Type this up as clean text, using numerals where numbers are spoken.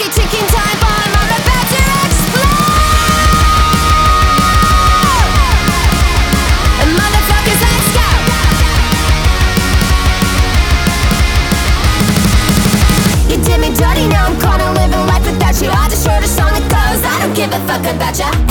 ticking time bomb, I'm about to explode. And motherfuckers, let's go. You did me dirty, now I'm caught in living life without you. I just wrote a song that goes, I don't give a fuck about ya.